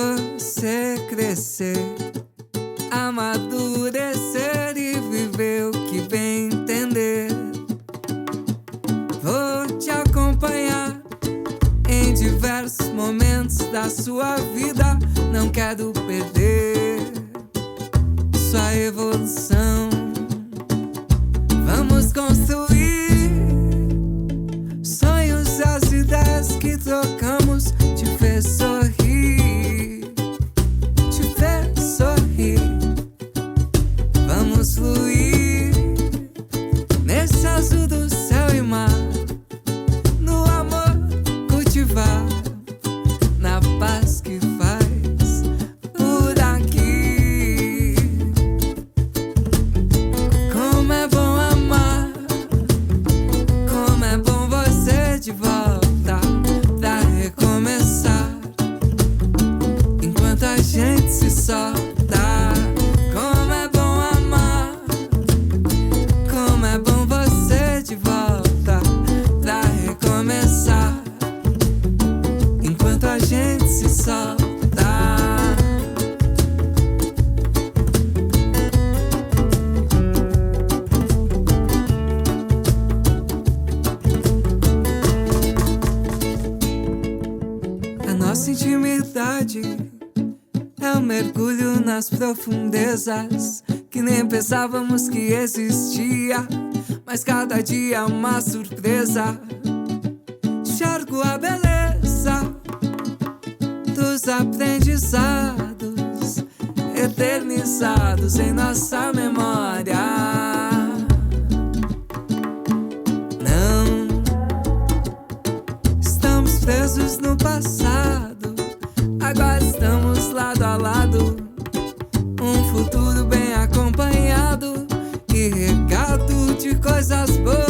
você crescer, amadurecer e viver o que bem entender. Vou te acompanhar em diversos momentos da sua vida. Não quero perder sua evolução. Vamos construir sonhos e as ideias que trocamos. Te fez sorrir, te fez sorrir. Vamos fluir nesse azul do céu e mar, no amor cultivar, na paz que faz por aqui. Como é bom amar, como é bom você de volta pra recomeçar, enquanto a gente se solta. Como é bom amar, como é bom você de volta pra recomeçar, enquanto a gente se solta. A nossa intimidade é um mergulho nas profundezas que nem pensávamos que existia, mas cada dia é uma surpresa. Enxergo a beleza dos aprendizados eternizados em nossa memória. Não estamos presos no passado, agora estamos lado a lado, um futuro bem acompanhado e regado de coisas boas.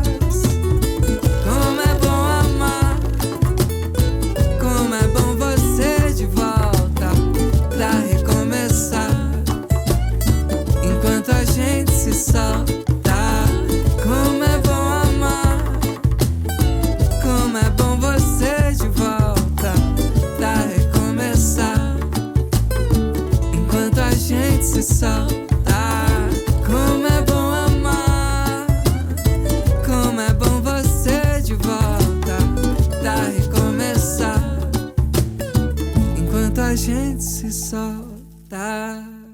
Como é bom amar, como é bom você de volta pra recomeçar, enquanto a gente se solta. Como é bom amar, como é bom você de volta pra recomeçar, enquanto a gente se solta. Como é bom amar, como é bom você de volta pra recomeçar, enquanto a gente se solta.